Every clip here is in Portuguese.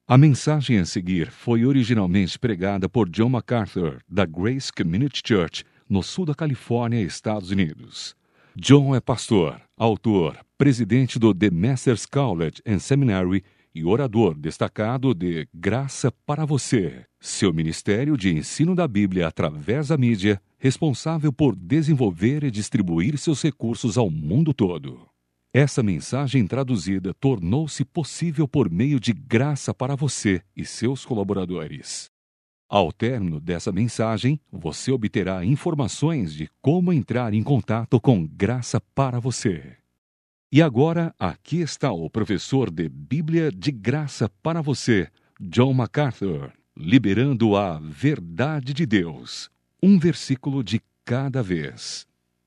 A mensagem a seguir foi originalmente pregada por John MacArthur, da Grace Community Church, no sul da Califórnia, Estados Unidos. John é pastor, autor, presidente do The Masters College and Seminary e orador destacado de Graça para Você, seu ministério de ensino da Bíblia através da mídia, responsável por desenvolver e distribuir seus recursos ao mundo todo. Essa mensagem traduzida tornou-se possível por meio de Graça para Você e seus colaboradores. Ao término dessa mensagem, você obterá informações de como entrar em contato com Graça para Você. E agora, aqui está o professor de Bíblia de Graça para Você, John MacArthur, liberando a verdade de Deus, um versículo de cada vez.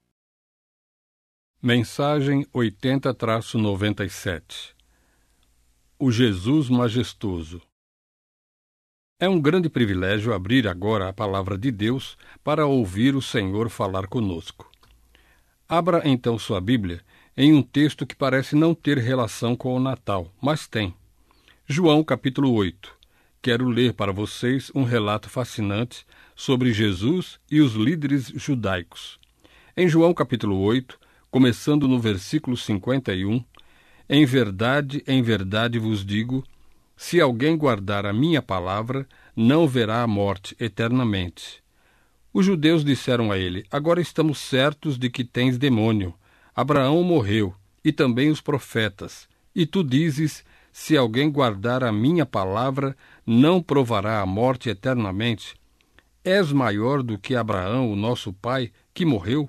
Mensagem 80-97. O Jesus majestoso. É um grande privilégio abrir agora a palavra de Deus para ouvir o Senhor falar conosco. Abra então sua Bíblia em um texto que parece não ter relação com o Natal, mas tem. João capítulo 8. Quero ler para vocês um relato fascinante sobre Jesus e os líderes judaicos. Em João capítulo 8, começando no versículo 51, em verdade vos digo, se alguém guardar a minha palavra, não verá a morte eternamente. Os judeus disseram a ele, agora estamos certos de que tens demônio. Abraão morreu, e também os profetas. E tu dizes, se alguém guardar a minha palavra, não provará a morte eternamente. És maior do que Abraão, o nosso pai, que morreu?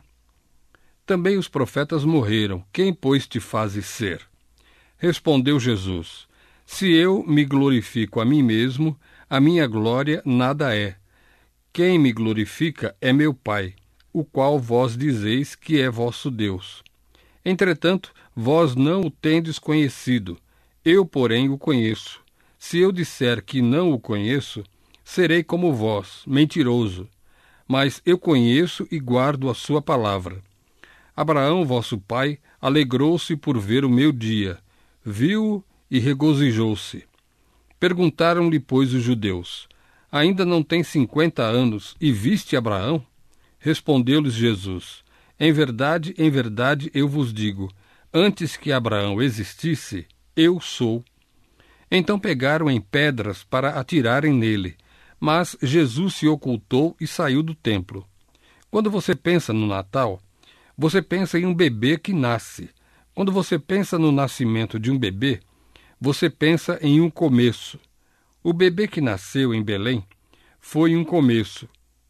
Também os profetas morreram. Quem, pois, te fazes ser? Respondeu Jesus, se eu me glorifico a mim mesmo, a minha glória nada é. Quem me glorifica é meu Pai, o qual vós dizeis que é vosso Deus. Entretanto, vós não o tendes conhecido, eu, porém, o conheço. Se eu disser que não o conheço, serei como vós, mentiroso. Mas eu conheço e guardo a sua palavra. Abraão, vosso pai, alegrou-se por ver o meu dia, viu-o e regozijou-se. Perguntaram-lhe, pois, os judeus, ainda não tem 50 anos e viste Abraão? Respondeu-lhes Jesus, em verdade eu vos digo, antes que Abraão existisse, eu sou. Então pegaram em pedras para atirarem nele, mas Jesus se ocultou e saiu do templo. Quando você pensa no Natal, você pensa em um bebê que nasce. Quando você pensa no nascimento de um bebê, você pensa em um começo. O bebê que nasceu em Belém foi um começo,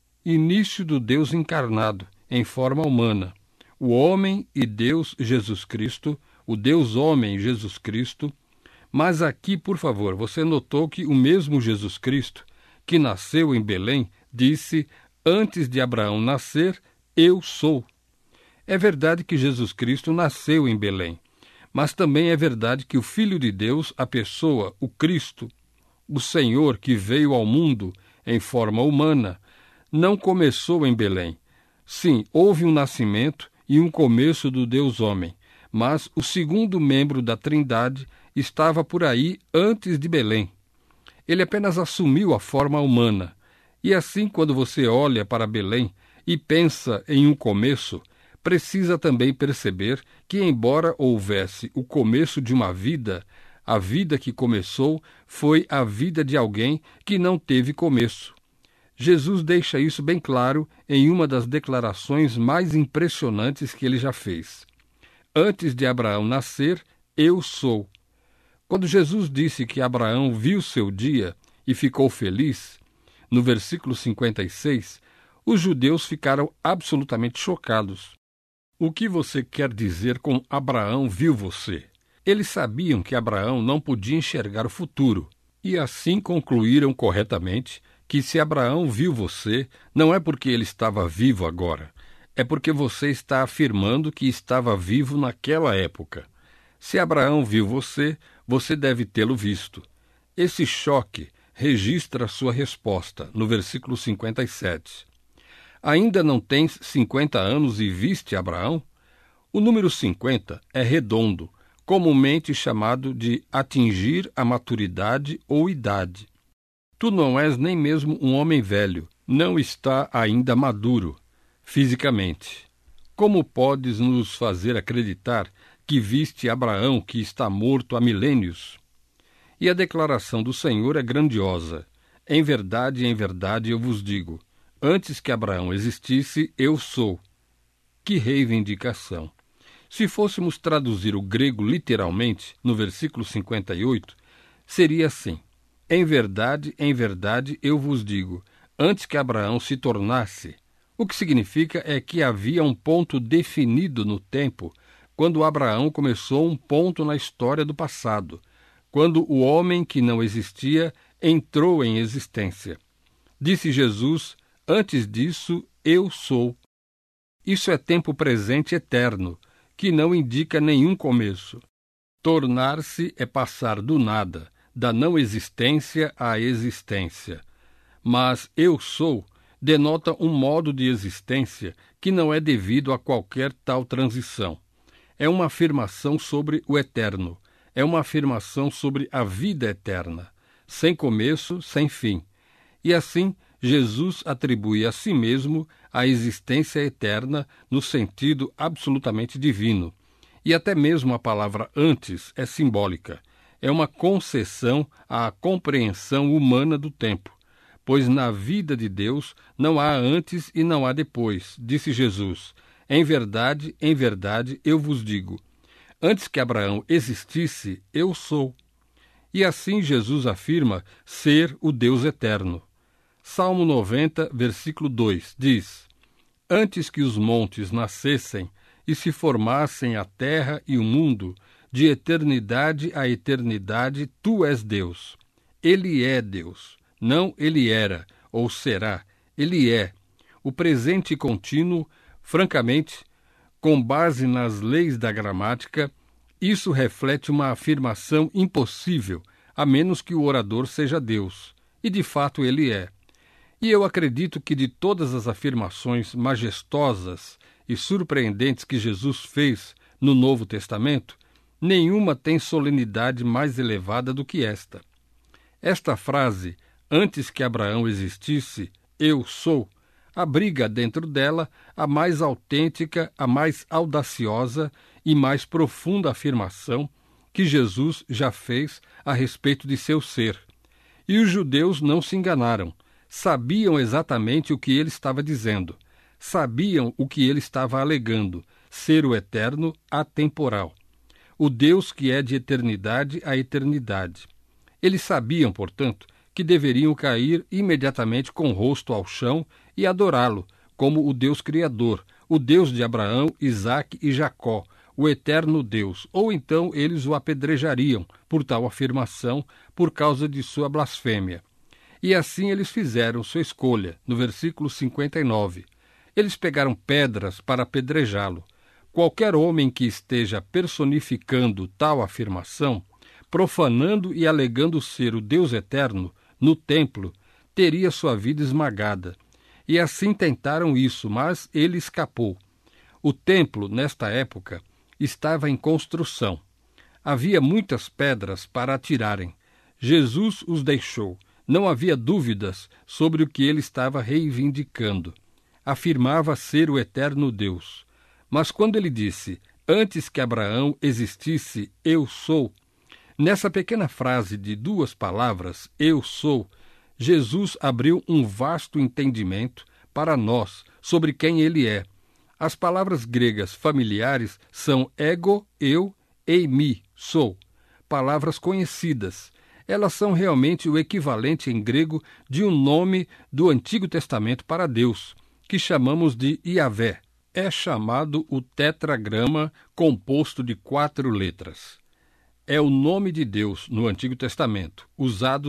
início do Deus encarnado, em forma humana. O homem e Deus Jesus Cristo, o Deus homem Jesus Cristo. Mas aqui, por favor, você notou que o mesmo Jesus Cristo, que nasceu em Belém, disse, antes de Abraão nascer, eu sou. É verdade que Jesus Cristo nasceu em Belém, mas também é verdade que o Filho de Deus, a pessoa, o Cristo, o Senhor que veio ao mundo em forma humana, não começou em Belém. Sim, houve um nascimento e um começo do Deus homem, mas o segundo membro da Trindade estava por aí antes de Belém. Ele apenas assumiu a forma humana. E assim, quando você olha para Belém e pensa em um começo, precisa também perceber que, embora houvesse o começo de uma vida, a vida que começou foi a vida de alguém que não teve começo. Jesus deixa isso bem claro em uma das declarações mais impressionantes que ele já fez. Antes de Abraão nascer, eu sou. Quando Jesus disse que Abraão viu seu dia e ficou feliz, no versículo 56, os judeus ficaram absolutamente chocados. O que você quer dizer com Abraão viu você? Eles sabiam que Abraão não podia enxergar o futuro, e assim concluíram corretamente que se Abraão viu você, não é porque ele estava vivo agora, é porque você está afirmando que estava vivo naquela época. Se Abraão viu você, você deve tê-lo visto. Esse choque registra sua resposta, no versículo 57. Ainda não tens 50 anos e viste Abraão? O número 50 é redondo, comumente chamado de atingir a maturidade ou idade. Tu não és nem mesmo um homem velho, não está ainda maduro, fisicamente. Como podes nos fazer acreditar que viste Abraão, que está morto há milênios? E a declaração do Senhor é grandiosa. Em verdade, eu vos digo, antes que Abraão existisse, eu sou. Que reivindicação! Se fôssemos traduzir o grego literalmente, no versículo 58, seria assim: em verdade, eu vos digo, antes que Abraão se tornasse. O que significa é que havia um ponto definido no tempo, quando Abraão começou um ponto na história do passado, quando o homem que não existia entrou em existência. Disse Jesus, antes disso, eu sou. Isso é tempo presente eterno, que não indica nenhum começo. Tornar-se é passar do nada, da não existência à existência. Mas eu sou denota um modo de existência que não é devido a qualquer tal transição. É uma afirmação sobre o eterno, é uma afirmação sobre a vida eterna, sem começo, sem fim. E assim, Jesus atribui a si mesmo a existência eterna no sentido absolutamente divino. E até mesmo a palavra antes é simbólica. É uma concessão à compreensão humana do tempo. Pois na vida de Deus não há antes e não há depois, disse Jesus. Em verdade, eu vos digo, antes que Abraão existisse, eu sou. E assim Jesus afirma ser o Deus eterno. Salmo 90, versículo 2, diz: antes que os montes nascessem e se formassem a terra e o mundo, de eternidade a eternidade, tu és Deus. Ele é Deus. Não ele era ou será, ele é. O presente contínuo, francamente, com base nas leis da gramática, isso reflete uma afirmação impossível, a menos que o orador seja Deus. E de fato ele é. E eu acredito que de todas as afirmações majestosas e surpreendentes que Jesus fez no Novo Testamento, nenhuma tem solenidade mais elevada do que esta. Esta frase, antes que Abraão existisse, eu sou, abriga dentro dela a mais autêntica, a mais audaciosa e mais profunda afirmação que Jesus já fez a respeito de seu ser. E os judeus não se enganaram. Sabiam exatamente o que ele estava dizendo. Sabiam o que ele estava alegando, ser o eterno atemporal. O Deus que é de eternidade a eternidade. Eles sabiam, portanto, que deveriam cair imediatamente com o rosto ao chão e adorá-lo, como o Deus Criador, o Deus de Abraão, Isaque e Jacó, o eterno Deus, ou então eles o apedrejariam por tal afirmação, por causa de sua blasfêmia. E assim eles fizeram sua escolha, no versículo 59. Eles pegaram pedras para apedrejá-lo. Qualquer homem que esteja personificando tal afirmação, profanando e alegando ser o Deus eterno, no templo, teria sua vida esmagada. E assim tentaram isso, mas ele escapou. O templo, nesta época, estava em construção. Havia muitas pedras para atirarem. Jesus os deixou. Não havia dúvidas sobre o que ele estava reivindicando. Afirmava ser o eterno Deus. Mas quando ele disse, antes que Abraão existisse, eu sou, nessa pequena frase de 2 palavras, eu sou, Jesus abriu um vasto entendimento para nós sobre quem ele é. As palavras gregas familiares são ego, eu, eimi, sou. Palavras conhecidas. Elas são realmente o equivalente em grego de um nome do Antigo Testamento para Deus, que chamamos de Yahvé. É chamado o tetragrama composto de 4 letras. É o nome de Deus no Antigo Testamento, usado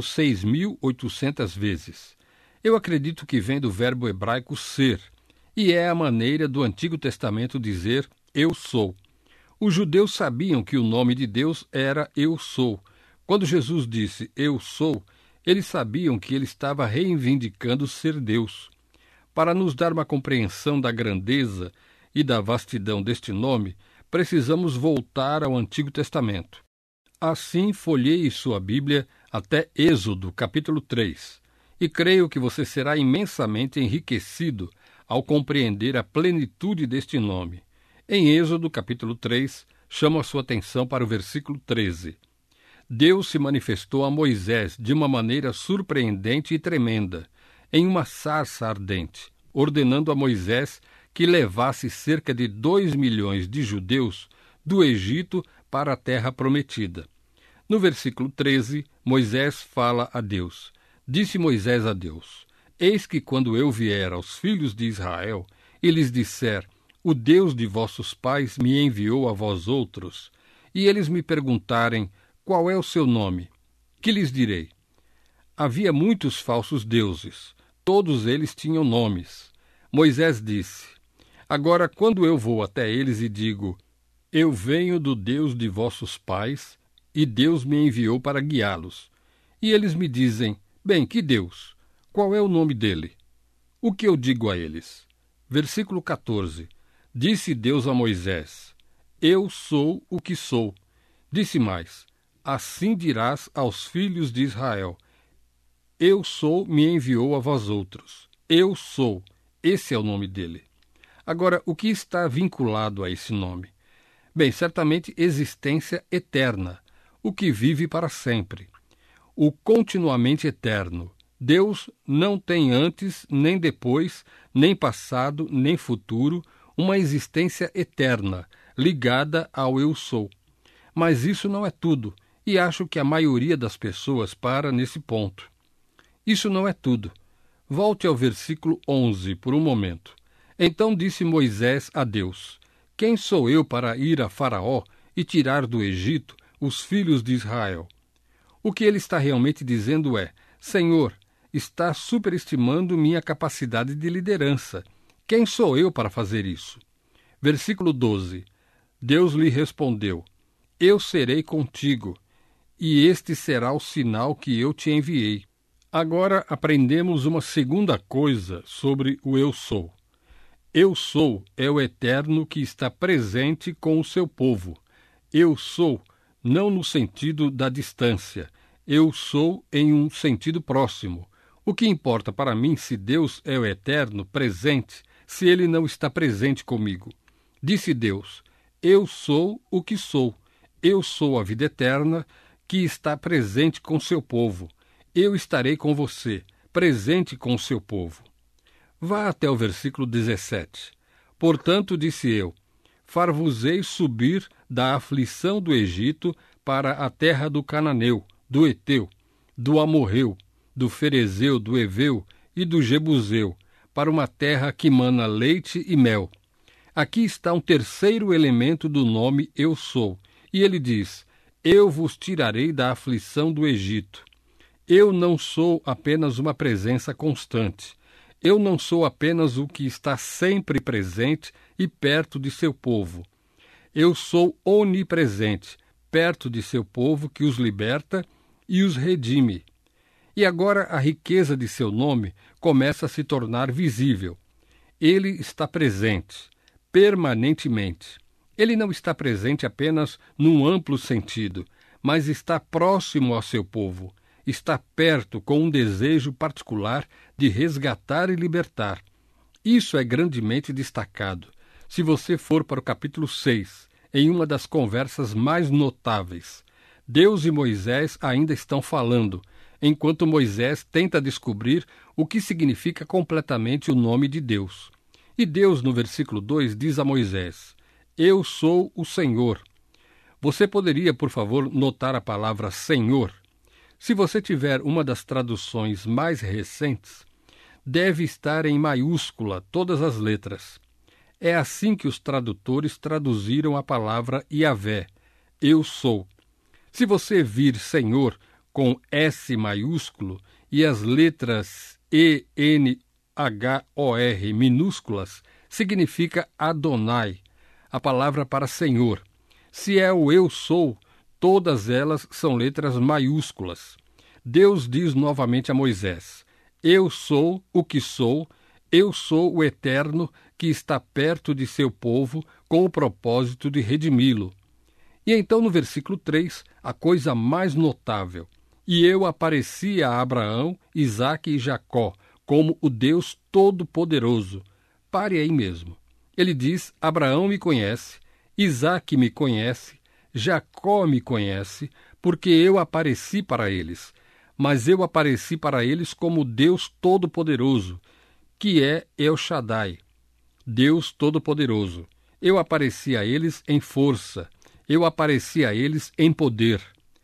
6.800 vezes. Eu acredito que vem do verbo hebraico ser, e é a maneira do Antigo Testamento dizer eu sou. Os judeus sabiam que o nome de Deus era eu sou. Quando Jesus disse eu sou, eles sabiam que ele estava reivindicando ser Deus. Para nos dar uma compreensão da grandeza e da vastidão deste nome, precisamos voltar ao Antigo Testamento. Assim, folheie sua Bíblia até Êxodo, capítulo 3, e creio que você será imensamente enriquecido ao compreender a plenitude deste nome. Em Êxodo, capítulo 3, chamo a sua atenção para o versículo 13. Deus se manifestou a Moisés de uma maneira surpreendente e tremenda, em uma sarça ardente, ordenando a Moisés que levasse cerca de 2 milhões de judeus do Egito para a terra prometida. No versículo 13, Moisés fala a Deus. Disse Moisés a Deus: Eis que quando eu vier aos filhos de Israel e lhes disser: O Deus de vossos pais me enviou a vós outros, e eles me perguntarem: Qual é o seu nome? Que lhes direi? Havia muitos falsos deuses, todos eles tinham nomes. Moisés disse: Agora, quando eu vou até eles e digo: Eu venho do Deus de vossos pais, e Deus me enviou para guiá-los. E eles me dizem: Bem, que Deus? Qual é o nome dele? O que eu digo a eles? Versículo 14. Disse Deus a Moisés: Eu sou o que sou. Disse mais: Assim dirás aos filhos de Israel: Eu sou, me enviou a vós outros. Eu sou. Esse é o nome dele. Agora, o que está vinculado a esse nome? Bem, certamente existência eterna, o que vive para sempre. O continuamente eterno. Deus não tem antes, nem depois, nem passado, nem futuro, uma existência eterna, ligada ao eu sou. Mas isso não é tudo, e acho que a maioria das pessoas para nesse ponto. Isso não é tudo. Volte ao versículo 11 por um momento. Então disse Moisés a Deus: Quem sou eu para ir a Faraó e tirar do Egito os filhos de Israel? O que ele está realmente dizendo é: Senhor, está superestimando minha capacidade de liderança. Quem sou eu para fazer isso? Versículo 12. Deus lhe respondeu: Eu serei contigo, e este será o sinal que eu te enviei. Agora aprendemos uma segunda coisa sobre o eu sou. Eu sou é o eterno que está presente com o seu povo. Eu sou, não no sentido da distância. Eu sou em um sentido próximo. O que importa para mim se Deus é o eterno, presente, se ele não está presente comigo? Disse Deus: Eu sou o que sou. Eu sou a vida eterna que está presente com seu povo. Eu estarei com você, presente com o seu povo. Vá até o versículo 17. Portanto, disse eu: Far-vos-ei subir da aflição do Egito para a terra do Cananeu, do Eteu, do Amorreu, do Ferezeu, do Eveu e do Jebuseu, para uma terra que mana leite e mel. Aqui está um terceiro elemento do nome Eu Sou, e ele diz: Eu vos tirarei da aflição do Egito. Eu não sou apenas uma presença constante. Eu não sou apenas o que está sempre presente e perto de seu povo. Eu sou onipresente, perto de seu povo que os liberta e os redime. E agora a riqueza de seu nome começa a se tornar visível. Ele está presente, permanentemente. Ele não está presente apenas num amplo sentido, mas está próximo ao seu povo. Está perto com um desejo particular de resgatar e libertar. Isso é grandemente destacado. Se você for para o capítulo 6, em uma das conversas mais notáveis, Deus e Moisés ainda estão falando, enquanto Moisés tenta descobrir o que significa completamente o nome de Deus. E Deus, no versículo 2, diz a Moisés: Eu sou o Senhor. Você poderia, por favor, notar a palavra Senhor? Se você tiver uma das traduções mais recentes, deve estar em maiúscula todas as letras. É assim que os tradutores traduziram a palavra Yahvé, Eu sou. Se você vir Senhor com S maiúsculo e as letras E-N-H-O-R minúsculas, significa Adonai, a palavra para Senhor. Se é o Eu sou, todas elas são letras maiúsculas. Deus diz novamente a Moisés: Eu sou o que sou, eu sou o Eterno que está perto de seu povo com o propósito de redimi-lo. E então no versículo 3, a coisa mais notável: e eu apareci a Abraão, Isaque e Jacó, como o Deus Todo-Poderoso. Pare aí mesmo. Ele diz: Abraão me conhece, Isaque me conhece, Jacó me conhece, porque eu apareci para eles. Mas eu apareci para eles como Deus Todo-Poderoso, que é El Shaddai, Deus Todo-Poderoso. Eu apareci a eles em força, eu apareci a eles em poder.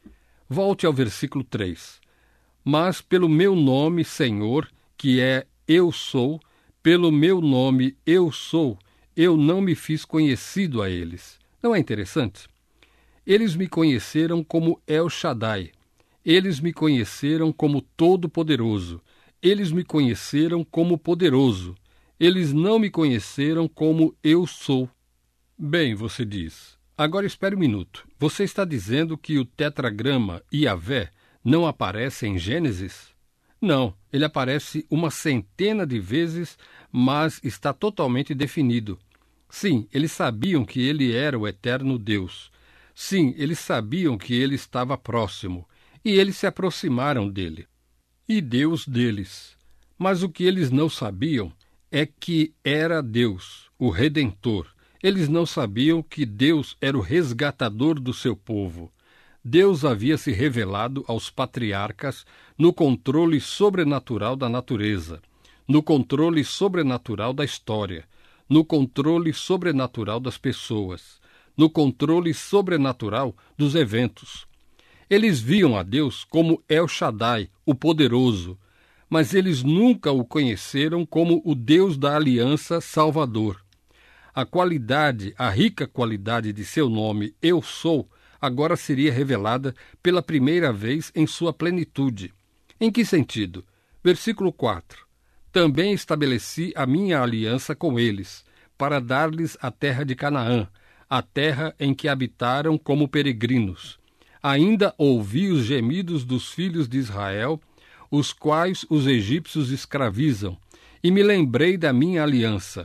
Volte ao versículo 3. Mas pelo meu nome, Senhor, que é Eu Sou, pelo meu nome Eu Sou, eu não me fiz conhecido a eles. Não é interessante? Eles me conheceram como El Shaddai. Eles me conheceram como Todo-Poderoso. Eles me conheceram como poderoso. Eles não me conheceram como Eu Sou. Bem, você diz. Agora espere um minuto. Você está dizendo que o tetragrama Yahvé não aparece em Gênesis? Não, ele aparece uma centena de vezes, mas está totalmente definido. Sim, eles sabiam que ele era o eterno Deus. Sim, eles sabiam que ele estava próximo, e eles se aproximaram dele. E Deus deles. Mas o que eles não sabiam é que era Deus, o Redentor. Eles não sabiam que Deus era o resgatador do seu povo. Deus havia se revelado aos patriarcas no controle sobrenatural da natureza, no controle sobrenatural da história, no controle sobrenatural das pessoas, no controle sobrenatural dos eventos. Eles viam a Deus como El Shaddai, o poderoso, mas eles nunca o conheceram como o Deus da aliança salvador. A qualidade, a rica qualidade de seu nome, Eu Sou, agora seria revelada pela primeira vez em sua plenitude. Em que sentido? Versículo 4. Também estabeleci a minha aliança com eles, para dar-lhes a terra de Canaã, a terra em que habitaram como peregrinos. Ainda ouvi os gemidos dos filhos de Israel, os quais os egípcios escravizam, e me lembrei da minha aliança.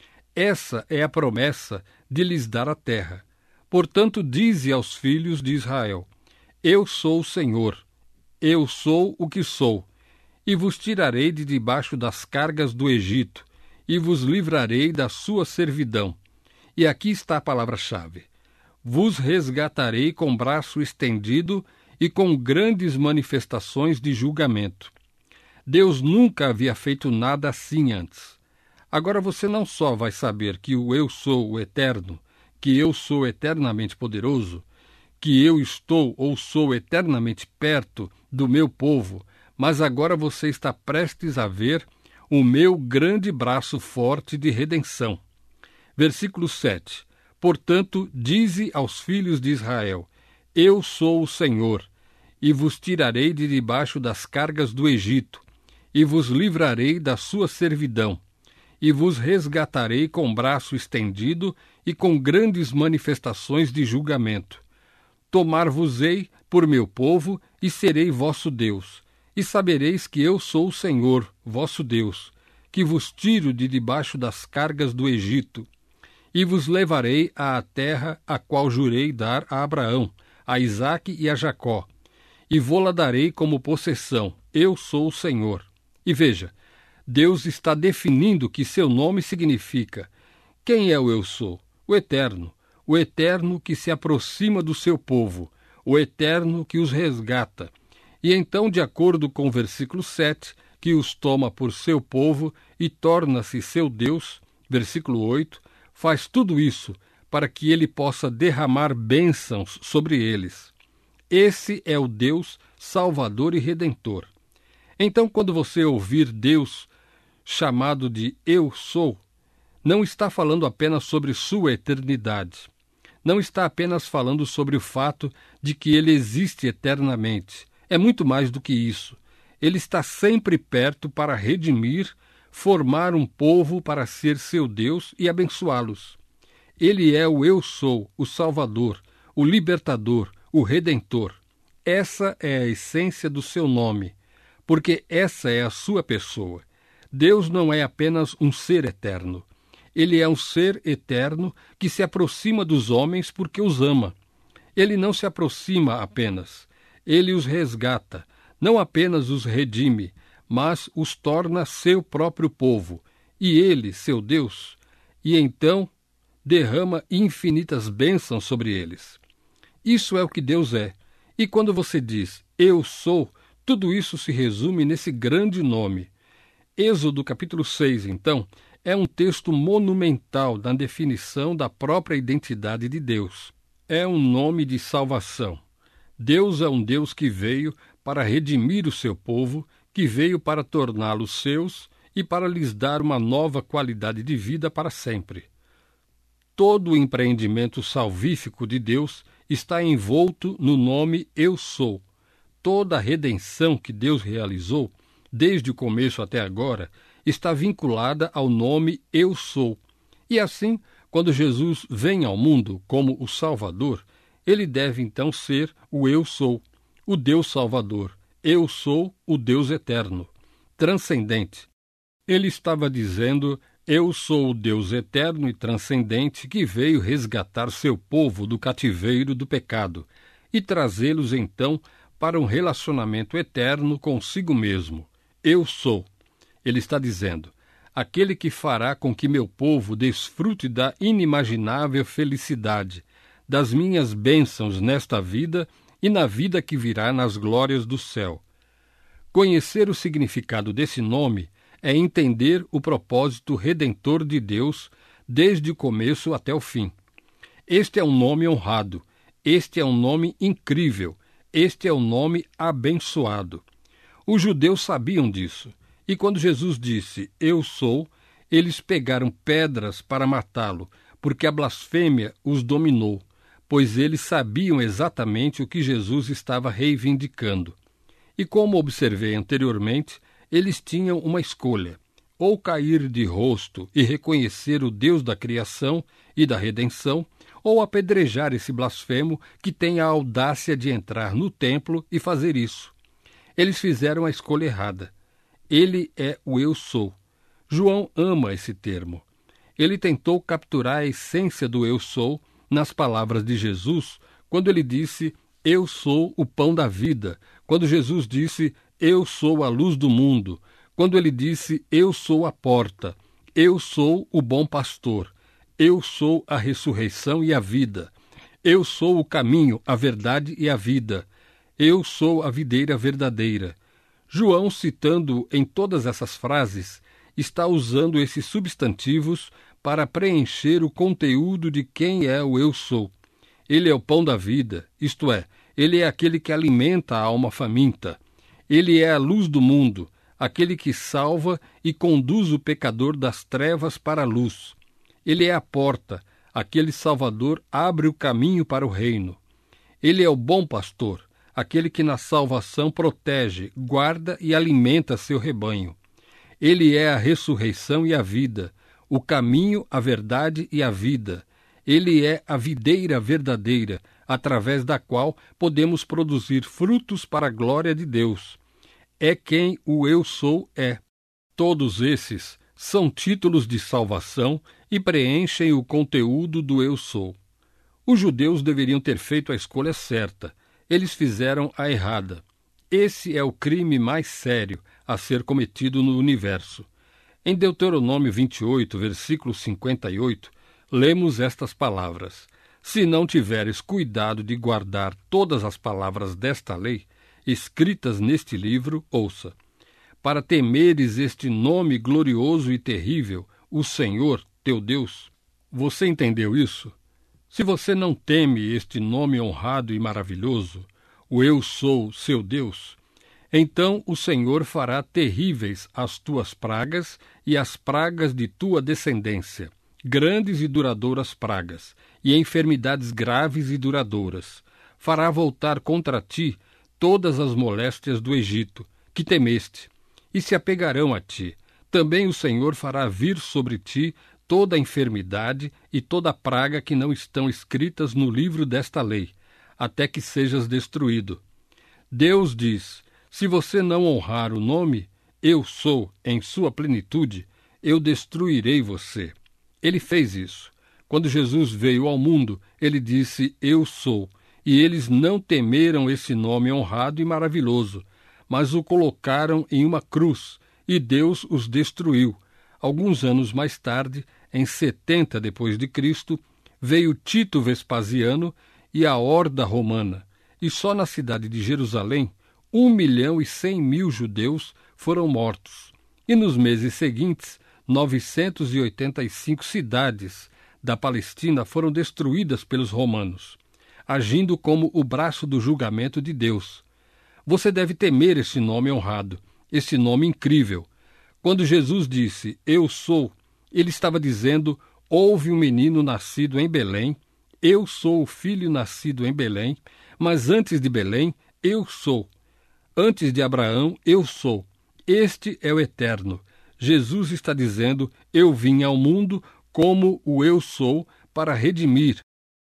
Essa é a promessa de lhes dar a terra. Portanto, dize aos filhos de Israel: Eu sou o Senhor, eu sou o que sou, e vos tirarei de debaixo das cargas do Egito, e vos livrarei da sua servidão. E aqui está a palavra-chave: vos resgatarei com braço estendido e com grandes manifestações de julgamento. Deus nunca havia feito nada assim antes. Agora você não só vai saber que o Eu Sou o Eterno, que eu sou eternamente poderoso, que eu estou ou sou eternamente perto do meu povo, mas agora você está prestes a ver o meu grande braço forte de redenção. Versículo 7. Portanto, dize aos filhos de Israel: Eu sou o Senhor, e vos tirarei de debaixo das cargas do Egito, e vos livrarei da sua servidão, e vos resgatarei com braço estendido e com grandes manifestações de julgamento. Tomar-vos-ei por meu povo, e serei vosso Deus, e sabereis que eu sou o Senhor, vosso Deus, que vos tiro de debaixo das cargas do Egito, e vos levarei à terra a qual jurei dar a Abraão, a Isaque e a Jacó, e vô-la darei como possessão. Eu sou o Senhor. E veja, Deus está definindo que seu nome significa: quem é o Eu Sou? O Eterno que se aproxima do seu povo, o Eterno que os resgata. E então, de acordo com o versículo 7, que os toma por seu povo e torna-se seu Deus, versículo 8, faz tudo isso para que ele possa derramar bênçãos sobre eles. Esse é o Deus Salvador e Redentor. Então, quando você ouvir Deus chamado de Eu Sou, não está falando apenas sobre sua eternidade. Não está apenas falando sobre o fato de que ele existe eternamente. É muito mais do que isso. Ele está sempre perto para redimir, formar um povo para ser seu Deus e abençoá-los. Ele é o Eu Sou, o Salvador, o Libertador, o Redentor. Essa é a essência do seu nome, porque essa é a sua pessoa. Deus não é apenas um ser eterno. Ele é um ser eterno que se aproxima dos homens porque os ama. Ele não se aproxima apenas, ele os resgata, não apenas os redime, mas os torna seu próprio povo, e ele, seu Deus, e então derrama infinitas bênçãos sobre eles. Isso é o que Deus é. E quando você diz, eu sou, tudo isso se resume nesse grande nome. Êxodo capítulo 6, então, é um texto monumental na definição da própria identidade de Deus. É um nome de salvação. Deus é um Deus que veio para redimir o seu povo, que veio para torná-los seus e para lhes dar uma nova qualidade de vida para sempre. Todo o empreendimento salvífico de Deus está envolto no nome Eu Sou. Toda a redenção que Deus realizou, desde o começo até agora, está vinculada ao nome Eu Sou. E assim, quando Jesus vem ao mundo como o Salvador, ele deve então ser o Eu Sou, o Deus Salvador. Eu sou o Deus eterno, transcendente. Ele estava dizendo, eu sou o Deus eterno e transcendente que veio resgatar seu povo do cativeiro do pecado e trazê-los então para um relacionamento eterno consigo mesmo. Eu sou. Ele está dizendo, aquele que fará com que meu povo desfrute da inimaginável felicidade, das minhas bênçãos nesta vida e na vida que virá nas glórias do céu. Conhecer o significado desse nome é entender o propósito redentor de Deus desde o começo até o fim. Este é um nome honrado, este é um nome incrível, este é um nome abençoado. Os judeus sabiam disso, e quando Jesus disse, eu sou, eles pegaram pedras para matá-lo, porque a blasfêmia os dominou, pois eles sabiam exatamente o que Jesus estava reivindicando. E como observei anteriormente, eles tinham uma escolha, ou cair de rosto e reconhecer o Deus da criação e da redenção, ou apedrejar esse blasfemo que tem a audácia de entrar no templo e fazer isso. Eles fizeram a escolha errada. Ele é o Eu Sou. João ama esse termo. Ele tentou capturar a essência do Eu Sou nas palavras de Jesus, quando ele disse, eu sou o pão da vida, quando Jesus disse, eu sou a luz do mundo, quando ele disse, eu sou a porta, eu sou o bom pastor, eu sou a ressurreição e a vida, eu sou o caminho, a verdade e a vida, eu sou a videira verdadeira. João, citando em todas essas frases, está usando esses substantivos para preencher o conteúdo de quem é o Eu Sou. Ele é o pão da vida, isto é, ele é aquele que alimenta a alma faminta. Ele é a luz do mundo, aquele que salva e conduz o pecador das trevas para a luz. Ele é a porta, aquele Salvador abre o caminho para o reino. Ele é o bom pastor, aquele que na salvação protege, guarda e alimenta seu rebanho. Ele é a ressurreição e a vida, o caminho, a verdade e a vida. Ele é a videira verdadeira, através da qual podemos produzir frutos para a glória de Deus. É quem o Eu Sou é. Todos esses são títulos de salvação e preenchem o conteúdo do Eu Sou. Os judeus deveriam ter feito a escolha certa. Eles fizeram a errada. Esse é o crime mais sério a ser cometido no universo. Em Deuteronômio 28, versículo 58, lemos estas palavras. Se não tiveres cuidado de guardar todas as palavras desta lei, escritas neste livro, ouça. Para temeres este nome glorioso e terrível, o Senhor, teu Deus. Você entendeu isso? Se você não teme este nome honrado e maravilhoso, o Eu Sou, seu Deus, então o Senhor fará terríveis as tuas pragas e as pragas de tua descendência, grandes e duradouras pragas, e enfermidades graves e duradouras. Fará voltar contra ti todas as moléstias do Egito, que temeste, e se apegarão a ti. Também o Senhor fará vir sobre ti toda a enfermidade e toda a praga que não estão escritas no livro desta lei, até que sejas destruído. Deus diz, se você não honrar o nome, Eu Sou, em sua plenitude, eu destruirei você. Ele fez isso. Quando Jesus veio ao mundo, ele disse, eu sou. E eles não temeram esse nome honrado e maravilhoso, mas o colocaram em uma cruz, e Deus os destruiu. Alguns anos mais tarde, em 70 depois de Cristo, veio Tito Vespasiano e a horda romana, e só na cidade de Jerusalém, 1.100.000 judeus foram mortos. E nos meses seguintes, 985 cidades da Palestina foram destruídas pelos romanos, agindo como o braço do julgamento de Deus. Você deve temer esse nome honrado, esse nome incrível. Quando Jesus disse, eu sou, ele estava dizendo, houve um menino nascido em Belém, eu sou o filho nascido em Belém, mas antes de Belém, eu sou. Antes de Abraão, eu sou. Este é o Eterno. Jesus está dizendo, eu vim ao mundo como o eu sou para redimir.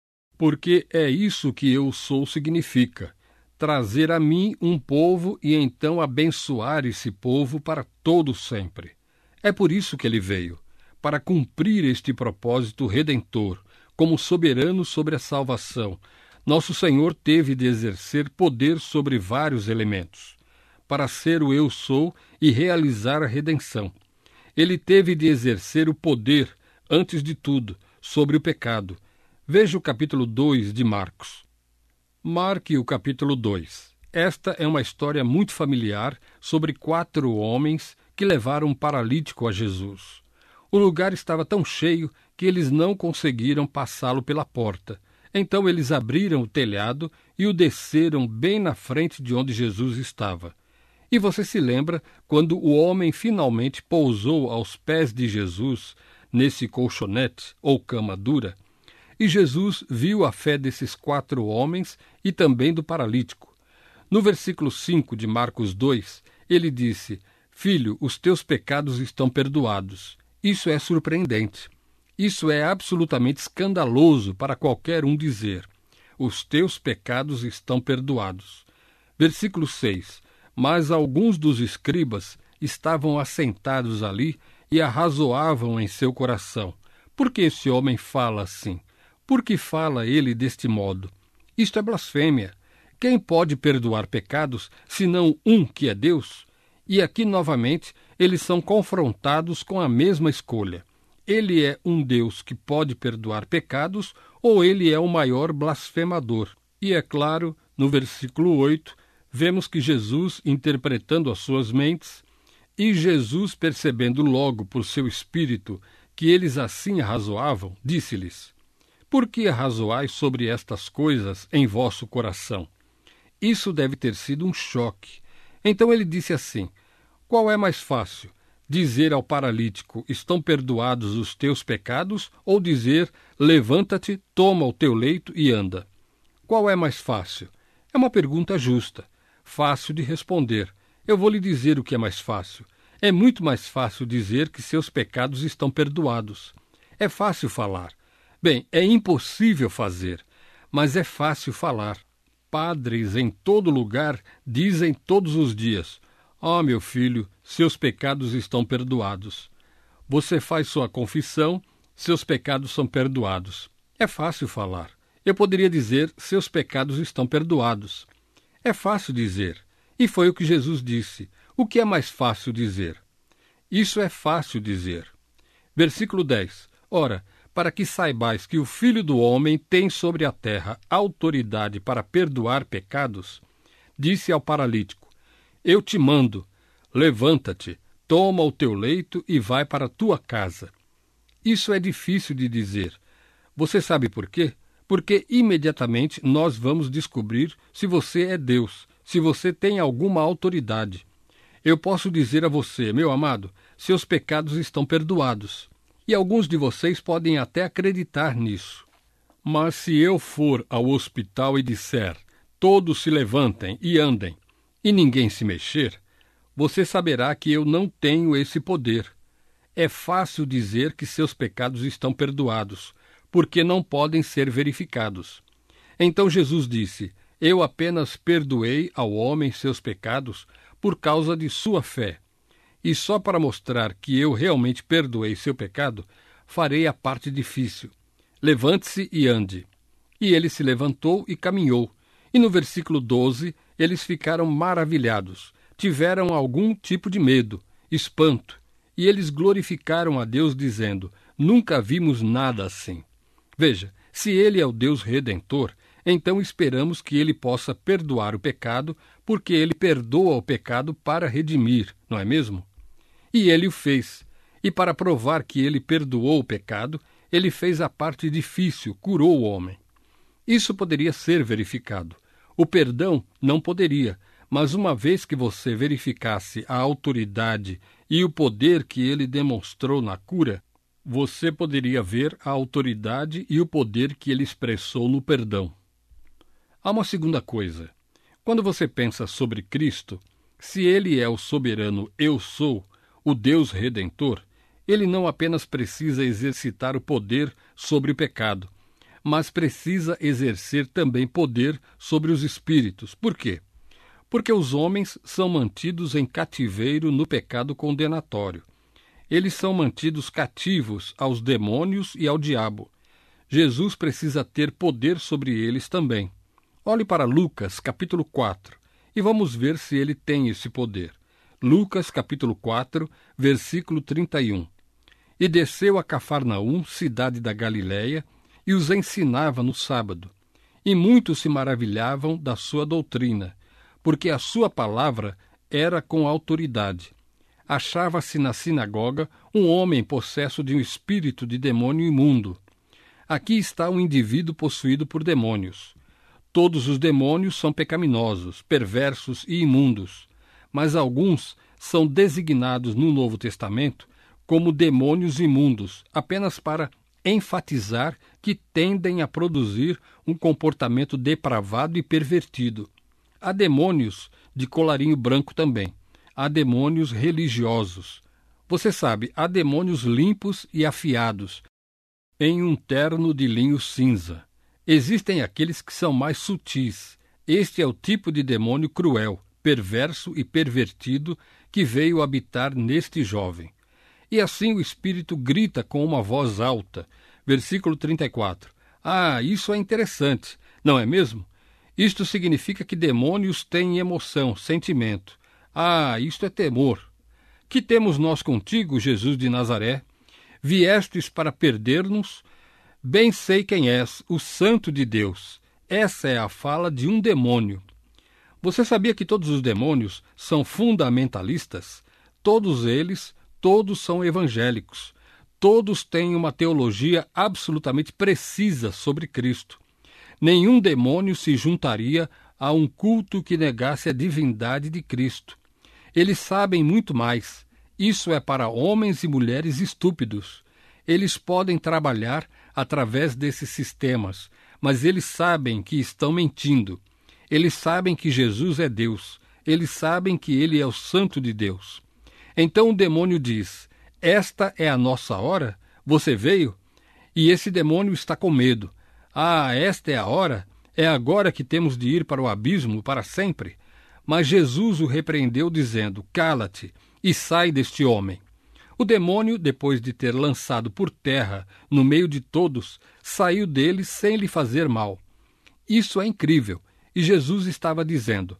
Porque é isso que eu sou significa. Trazer a mim um povo e então abençoar esse povo para todo sempre. É por isso que ele veio, para cumprir este propósito redentor, como soberano sobre a salvação. Nosso Senhor teve de exercer poder sobre vários elementos, para ser o eu sou e realizar a redenção. Ele teve de exercer o poder, antes de tudo, sobre o pecado. Veja o capítulo 2 de Marcos. Marque o capítulo 2. Esta é uma história muito familiar sobre 4 homens que levaram um paralítico a Jesus. O lugar estava tão cheio que eles não conseguiram passá-lo pela porta. Então eles abriram o telhado e o desceram bem na frente de onde Jesus estava. E você se lembra quando o homem finalmente pousou aos pés de Jesus nesse colchonete ou cama dura? E Jesus viu a fé desses 4 homens e também do paralítico. No versículo 5 de Marcos 2, ele disse, filho, os teus pecados estão perdoados. Isso é surpreendente. Isso é absolutamente escandaloso para qualquer um dizer. Os teus pecados estão perdoados. Versículo 6. Mas alguns dos escribas estavam assentados ali e arrazoavam em seu coração. Por que esse homem fala assim? Por que fala ele deste modo? Isto é blasfêmia. Quem pode perdoar pecados, senão um que é Deus? E aqui, novamente, eles são confrontados com a mesma escolha. Ele é um Deus que pode perdoar pecados ou ele é o maior blasfemador? E é claro, no versículo 8, vemos que Jesus, interpretando as suas mentes, e Jesus, percebendo logo por seu espírito que eles assim arrazoavam, disse-lhes, por que arrazoais sobre estas coisas em vosso coração? Isso deve ter sido um choque. Então ele disse assim, qual é mais fácil? Dizer ao paralítico, estão perdoados os teus pecados, ou dizer, levanta-te, toma o teu leito e anda? Qual é mais fácil? É uma pergunta justa, fácil de responder. Eu vou lhe dizer o que é mais fácil. É muito mais fácil dizer que seus pecados estão perdoados. É fácil falar. Bem, é impossível fazer, mas é fácil falar. Padres em todo lugar dizem todos os dias, meu filho, seus pecados estão perdoados. Você faz sua confissão, seus pecados são perdoados. É fácil falar. Eu poderia dizer, seus pecados estão perdoados. É fácil dizer. E foi o que Jesus disse. O que é mais fácil dizer? Isso é fácil dizer. Versículo 10. Ora, para que saibais que o Filho do Homem tem sobre a terra autoridade para perdoar pecados, disse ao paralítico, eu te mando, levanta-te, toma o teu leito e vai para a tua casa. Isso é difícil de dizer. Você sabe por quê? Porque imediatamente nós vamos descobrir se você é Deus, se você tem alguma autoridade. Eu posso dizer a você, meu amado, seus pecados estão perdoados. E alguns de vocês podem até acreditar nisso. Mas se eu for ao hospital e disser, todos se levantem e andem, e ninguém se mexer, você saberá que eu não tenho esse poder. É fácil dizer que seus pecados estão perdoados, porque não podem ser verificados. Então Jesus disse, eu apenas perdoei ao homem seus pecados por causa de sua fé. E só para mostrar que eu realmente perdoei seu pecado, farei a parte difícil. Levante-se e ande. E ele se levantou e caminhou. E no versículo 12, eles ficaram maravilhados. Tiveram algum tipo de medo, espanto. E eles glorificaram a Deus, dizendo: nunca vimos nada assim. Veja, se ele é o Deus Redentor, então esperamos que ele possa perdoar o pecado, porque ele perdoa o pecado para redimir, não é mesmo? E ele o fez. E para provar que ele perdoou o pecado, ele fez a parte difícil, curou o homem. Isso poderia ser verificado. O perdão não poderia, mas uma vez que você verificasse a autoridade e o poder que ele demonstrou na cura, você poderia ver a autoridade e o poder que ele expressou no perdão. Há uma segunda coisa. Quando você pensa sobre Cristo, se ele é o soberano Eu Sou, o Deus Redentor, ele não apenas precisa exercitar o poder sobre o pecado, mas precisa exercer também poder sobre os espíritos. Por quê? Porque os homens são mantidos em cativeiro no pecado condenatório. Eles são mantidos cativos aos demônios e ao diabo. Jesus precisa ter poder sobre eles também. Olhe para Lucas, capítulo 4, e vamos ver se ele tem esse poder. Lucas, capítulo 4, versículo 31. E desceu a Cafarnaum, cidade da Galiléia, e os ensinava no sábado. E muitos se maravilhavam da sua doutrina, porque a sua palavra era com autoridade. Achava-se na sinagoga um homem possesso de um espírito de demônio imundo. Aqui está um indivíduo possuído por demônios. Todos os demônios são pecaminosos, perversos e imundos, mas alguns são designados no Novo Testamento como demônios imundos, apenas para enfatizar que tendem a produzir um comportamento depravado e pervertido. Há demônios de colarinho branco também. Há demônios religiosos. Você sabe, há demônios limpos e afiados, em um terno de linho cinza. Existem aqueles que são mais sutis. Este é o tipo de demônio cruel, perverso e pervertido que veio habitar neste jovem. E assim o espírito grita com uma voz alta. Versículo 34. Ah, isso é interessante, não é mesmo? Isto significa que demônios têm emoção, sentimento. Ah, isto é temor. Que temos nós contigo, Jesus de Nazaré? Viestes para perder-nos? Bem sei quem és, o Santo de Deus. Essa é a fala de um demônio. Você sabia que todos os demônios são fundamentalistas? Todos eles, todos são evangélicos. Todos têm uma teologia absolutamente precisa sobre Cristo. Nenhum demônio se juntaria a um culto que negasse a divindade de Cristo. Eles sabem muito mais. Isso é para homens e mulheres estúpidos. Eles podem trabalhar através desses sistemas, mas eles sabem que estão mentindo. Eles sabem que Jesus é Deus. Eles sabem que ele é o Santo de Deus. Então o demônio diz: esta é a nossa hora? Você veio? E esse demônio está com medo. Ah, esta é a hora? É agora que temos de ir para o abismo para sempre? Mas Jesus o repreendeu, dizendo: cala-te e sai deste homem. O demônio, depois de ter lançado por terra no meio de todos, saiu dele sem lhe fazer mal. Isso é incrível. E Jesus estava dizendo: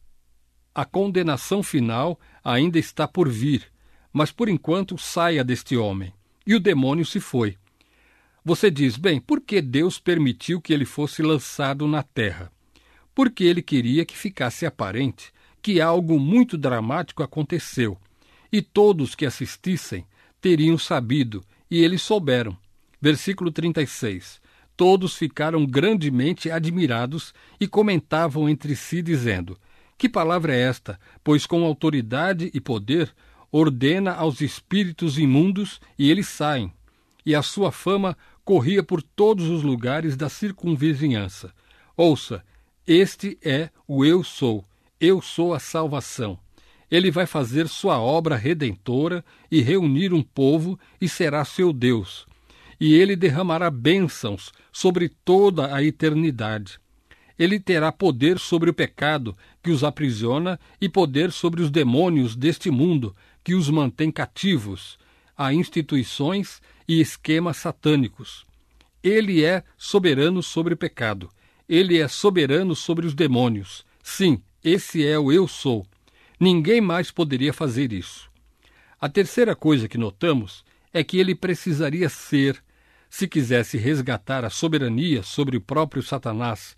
a condenação final ainda está por vir, mas por enquanto saia deste homem. E o demônio se foi. Você diz: bem, por que Deus permitiu que ele fosse lançado na terra? Porque ele queria que ficasse aparente que algo muito dramático aconteceu, e todos que assistissem teriam sabido, e eles souberam. Versículo 36. Todos ficaram grandemente admirados e comentavam entre si, dizendo: que palavra é esta? Pois com autoridade e poder ordena aos espíritos imundos e eles saem. E a sua fama corria por todos os lugares da circunvizinhança. Ouça, este é o Eu sou a salvação. Ele vai fazer sua obra redentora e reunir um povo e será seu Deus. E ele derramará bênçãos sobre toda a eternidade. Ele terá poder sobre o pecado que os aprisiona e poder sobre os demônios deste mundo que os mantém cativos. a instituições e esquemas satânicos. Ele é soberano sobre o pecado. Ele é soberano sobre os demônios. Sim, esse é o eu sou. Ninguém mais poderia fazer isso. A terceira coisa que notamos é que ele precisaria ser, se quisesse resgatar a soberania sobre o próprio Satanás,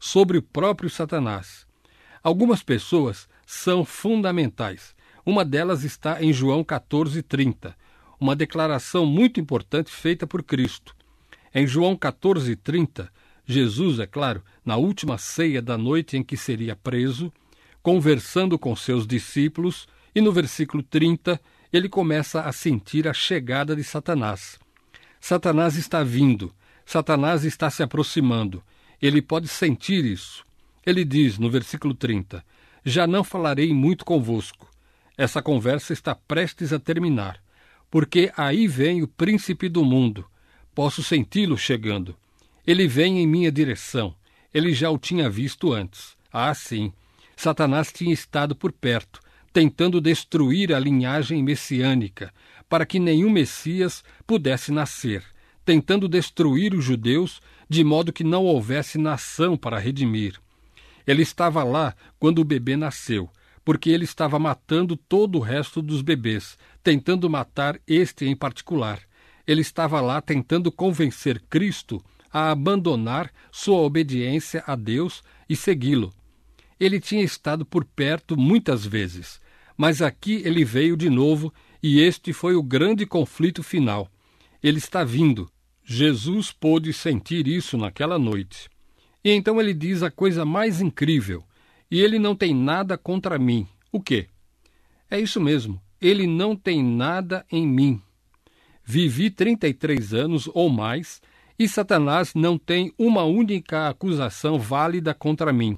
Algumas pessoas são fundamentais. Uma delas está em João 14:30, uma declaração muito importante feita por Cristo. Em João 14:30, Jesus, é claro, na última ceia da noite em que seria preso, conversando com seus discípulos, e no versículo 30, ele começa a sentir a chegada de Satanás. Satanás está vindo, Satanás está se aproximando, ele pode sentir isso. Ele diz no versículo 30, já não falarei muito convosco. Essa conversa está prestes a terminar, porque aí vem o príncipe do mundo. Posso senti-lo chegando. Ele vem em minha direção. Ele já o tinha visto antes. Ah, sim. Satanás tinha estado por perto, tentando destruir a linhagem messiânica, para que nenhum Messias pudesse nascer, tentando destruir os judeus, de modo que não houvesse nação para redimir. Ele estava lá quando o bebê nasceu, porque ele estava matando todo o resto dos bebês, tentando matar este em particular. Ele estava lá tentando convencer Cristo a abandonar sua obediência a Deus e segui-lo. Ele tinha estado por perto muitas vezes, mas aqui ele veio de novo e este foi o grande conflito final. Ele está vindo. Jesus pôde sentir isso naquela noite. E então ele diz a coisa mais incrível. E ele não tem nada contra mim. O quê? É isso mesmo. Ele não tem nada em mim. Vivi 33 anos ou mais e Satanás não tem uma única acusação válida contra mim.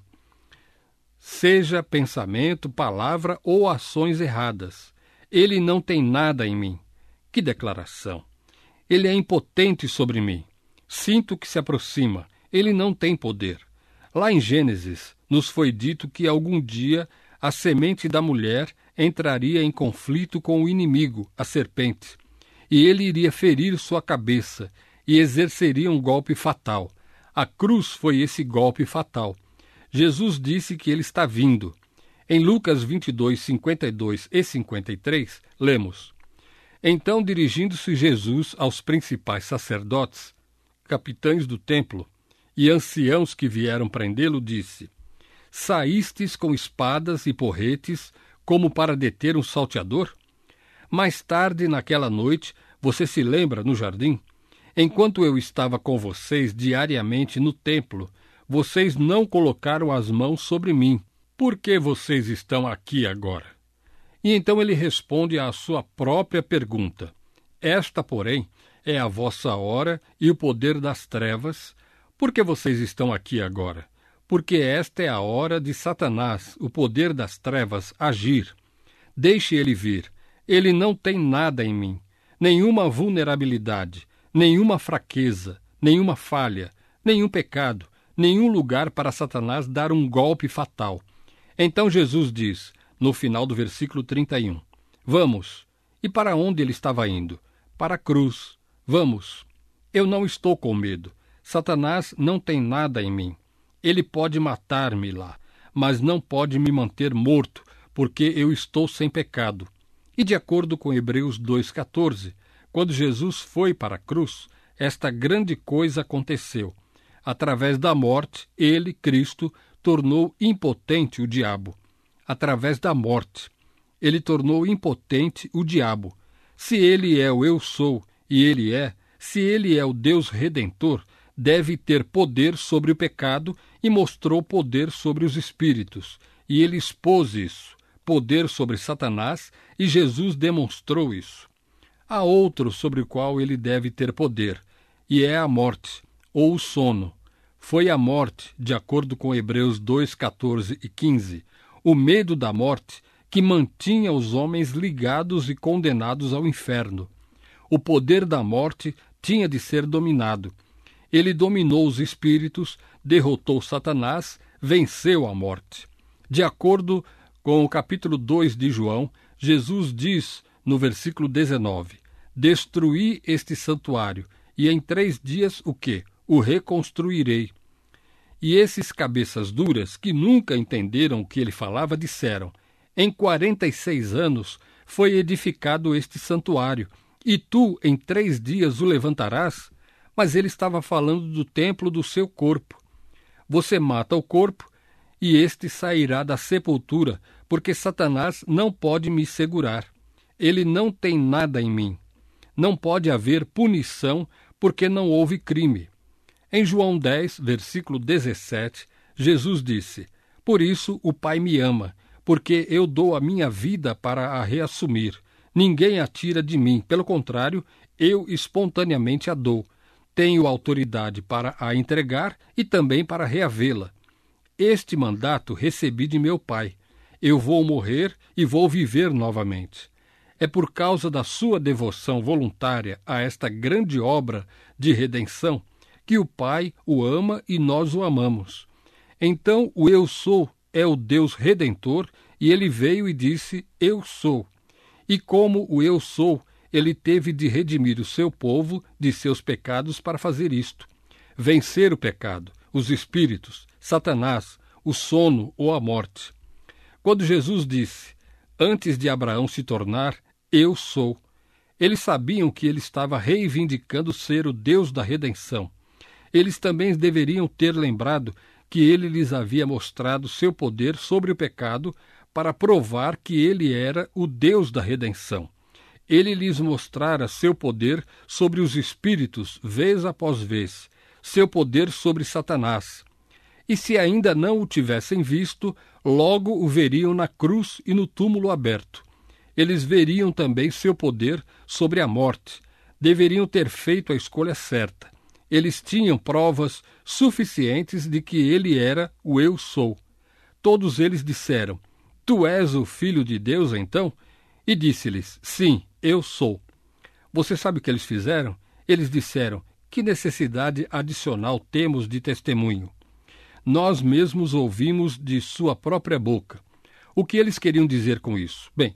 Seja pensamento, palavra ou ações erradas. Ele não tem nada em mim. Que declaração! Ele é impotente sobre mim. Sinto que se aproxima. Ele não tem poder. Lá em Gênesis, nos foi dito que algum dia a semente da mulher entraria em conflito com o inimigo, a serpente, e ele iria ferir sua cabeça e exerceria um golpe fatal. A cruz foi esse golpe fatal. Jesus disse que ele está vindo. Em Lucas 22, 52 e 53, lemos: Então, dirigindo-se Jesus aos principais sacerdotes, capitães do templo e anciãos que vieram prendê-lo, disse: Saístes com espadas e porretes como para deter um salteador? Mais tarde, naquela noite, você se lembra, no jardim? Enquanto eu estava com vocês diariamente no templo, vocês não colocaram as mãos sobre mim. Por que vocês estão aqui agora? E então ele responde à sua própria pergunta. Esta, porém, é a vossa hora e o poder das trevas. Por que vocês estão aqui agora? Porque esta é a hora de Satanás, o poder das trevas, agir. Deixe ele vir. Ele não tem nada em mim. Nenhuma vulnerabilidade, nenhuma fraqueza, nenhuma falha, nenhum pecado, nenhum lugar para Satanás dar um golpe fatal. Então Jesus diz, no final do versículo 31, Vamos. E para onde ele estava indo? Para a cruz. Vamos. Eu não estou com medo. Satanás não tem nada em mim. Ele pode matar-me lá, mas não pode me manter morto, porque eu estou sem pecado. E de acordo com Hebreus 2,14, quando Jesus foi para a cruz, esta grande coisa aconteceu. Através da morte, ele, Cristo, tornou impotente o diabo. Através da morte, ele tornou impotente o diabo. Se ele é o eu sou, e ele é, se ele é o Deus Redentor, deve ter poder sobre o pecado e mostrou poder sobre os espíritos. E ele expôs isso, poder sobre Satanás, e Jesus demonstrou isso. Há outro sobre o qual ele deve ter poder, e é a morte, ou o sono. Foi a morte, de acordo com Hebreus 2, 14 e 15, o medo da morte que mantinha os homens ligados e condenados ao inferno. O poder da morte tinha de ser dominado. Ele dominou os espíritos, derrotou Satanás, venceu a morte. De acordo com o capítulo 2 de João, Jesus diz no versículo 19, destruí este santuário, e em 3 dias o quê? O reconstruirei. E esses cabeças duras, que nunca entenderam o que ele falava, disseram: em 46 anos foi edificado este santuário, e tu em 3 dias o levantarás? Mas ele estava falando do templo do seu corpo. Você mata o corpo, e este sairá da sepultura, porque Satanás não pode me segurar. Ele não tem nada em mim. Não pode haver punição, porque não houve crime. Em João 10, versículo 17, Jesus disse: por isso o Pai me ama, porque eu dou a minha vida para a reassumir. Ninguém a tira de mim, pelo contrário, eu espontaneamente a dou. Tenho autoridade para a entregar e também para reavê-la. Este mandato recebi de meu Pai. Eu vou morrer e vou viver novamente. É por causa da sua devoção voluntária a esta grande obra de redenção que o Pai o ama e nós o amamos. Então o Eu Sou é o Deus Redentor, e ele veio e disse: Eu sou. E como o Eu Sou, ele teve de redimir o seu povo de seus pecados para fazer isto: vencer o pecado, os espíritos, Satanás, o sono ou a morte. Quando Jesus disse, antes de Abraão se tornar, Eu sou, eles sabiam que ele estava reivindicando ser o Deus da redenção. Eles também deveriam ter lembrado que ele lhes havia mostrado seu poder sobre o pecado para provar que ele era o Deus da redenção. Ele lhes mostrara seu poder sobre os espíritos, vez após vez, seu poder sobre Satanás. E se ainda não o tivessem visto, logo o veriam na cruz e no túmulo aberto. Eles veriam também seu poder sobre a morte. Deveriam ter feito a escolha certa. Eles tinham provas suficientes de que ele era o Eu Sou. Todos eles disseram: Tu és o Filho de Deus, então? E disse-lhes: Sim, eu sou. Você sabe o que eles fizeram? Eles disseram: Que necessidade adicional temos de testemunho? Nós mesmos ouvimos de sua própria boca. O que eles queriam dizer com isso? Bem,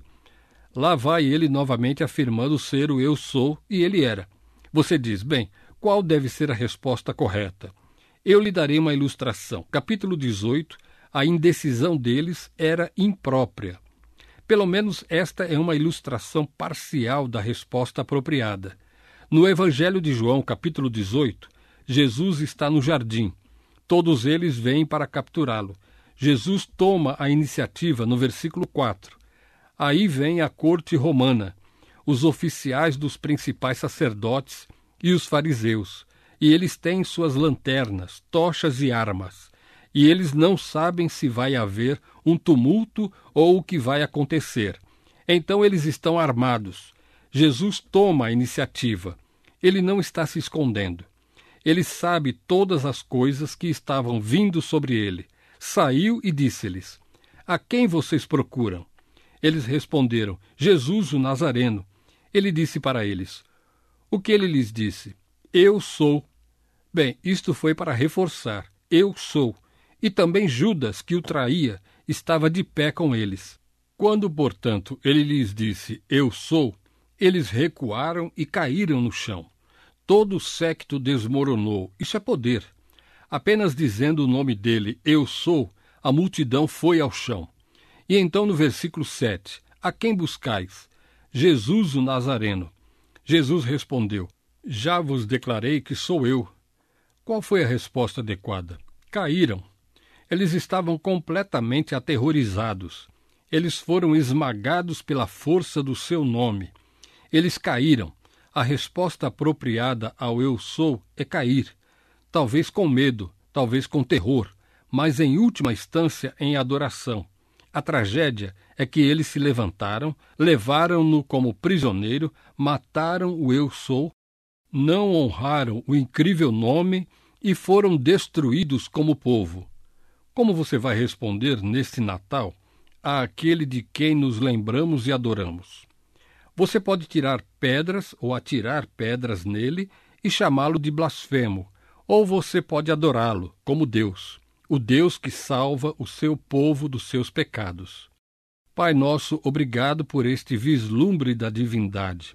lá vai ele novamente afirmando ser o Eu Sou, e ele era. Você diz: bem, qual deve ser a resposta correta? Eu lhe darei uma ilustração. Capítulo 18, a indecisão deles era imprópria. Pelo menos esta é uma ilustração parcial da resposta apropriada. No Evangelho de João, capítulo 18, Jesus está no jardim. Todos eles vêm para capturá-lo. Jesus toma a iniciativa no versículo 4. Aí vem a corte romana, os oficiais dos principais sacerdotes e os fariseus, e eles têm suas lanternas, tochas e armas, e eles não sabem se vai haver um tumulto ou o que vai acontecer. Então eles estão armados. Jesus toma a iniciativa. Ele não está se escondendo. Ele sabe todas as coisas que estavam vindo sobre ele. Saiu e disse-lhes: A quem vocês procuram? Eles responderam: Jesus, o Nazareno. Ele disse para eles: O que ele lhes disse? Eu sou. Bem, isto foi para reforçar. Eu sou. E também Judas, que o traía, estava de pé com eles. Quando, portanto, ele lhes disse: Eu sou, eles recuaram e caíram no chão. Todo o séquito desmoronou. Isso é poder. Apenas dizendo o nome dele, Eu sou, a multidão foi ao chão. E então no versículo 7, a quem buscais? Jesus o Nazareno. Jesus respondeu: Já vos declarei que sou eu. Qual foi a resposta adequada? Caíram. Eles estavam completamente aterrorizados. Eles foram esmagados pela força do seu nome. Eles caíram. A resposta apropriada ao Eu Sou é cair. Talvez com medo, talvez com terror, mas em última instância em adoração. A tragédia é que eles se levantaram, levaram-no como prisioneiro, mataram o Eu Sou, não honraram o incrível nome e foram destruídos como povo. Como você vai responder neste Natal àquele de quem nos lembramos e adoramos? Você pode tirar pedras ou atirar pedras nele e chamá-lo de blasfemo, ou você pode adorá-lo como Deus, o Deus que salva o seu povo dos seus pecados. Pai nosso, obrigado por este vislumbre da divindade.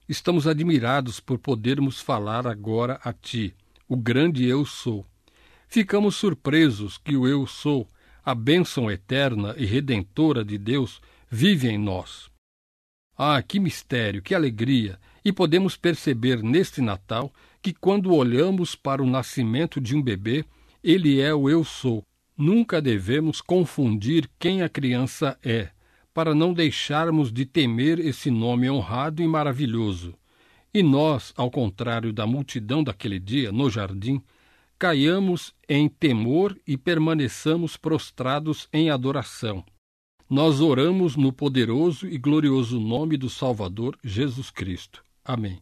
Estamos admirados por podermos falar agora a Ti, o grande Eu Sou. Ficamos surpresos que o Eu Sou, a bênção eterna e redentora de Deus, vive em nós. Ah, que mistério, que alegria! E podemos perceber neste Natal que quando olhamos para o nascimento de um bebê, ele é o Eu Sou. Nunca devemos confundir quem a criança é, para não deixarmos de temer esse nome honrado e maravilhoso. E nós, ao contrário da multidão daquele dia, no jardim, caiamos em temor e permaneçamos prostrados em adoração. Nós oramos no poderoso e glorioso nome do Salvador, Jesus Cristo. Amém.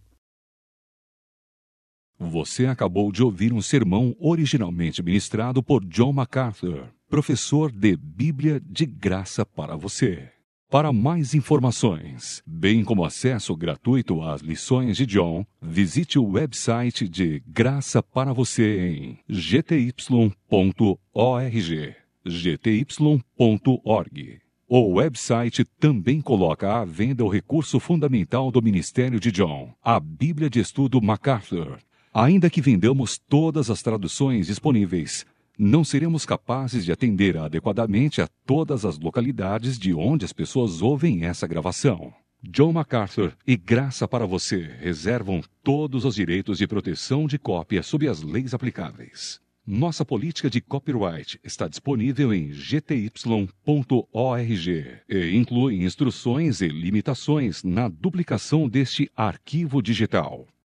Você acabou de ouvir um sermão originalmente ministrado por John MacArthur, professor de Bíblia de graça para você. Para mais informações, bem como acesso gratuito às lições de John, visite o website de Graça para Você em gty.org. gty.org. O website também coloca à venda o recurso fundamental do ministério de John, a Bíblia de Estudo MacArthur. Ainda que vendamos todas as traduções disponíveis, não seremos capazes de atender adequadamente a todas as localidades de onde as pessoas ouvem essa gravação. John MacArthur e Graça para Você reservam todos os direitos de proteção de cópia sob as leis aplicáveis. Nossa política de copyright está disponível em gty.org e inclui instruções e limitações na duplicação deste arquivo digital.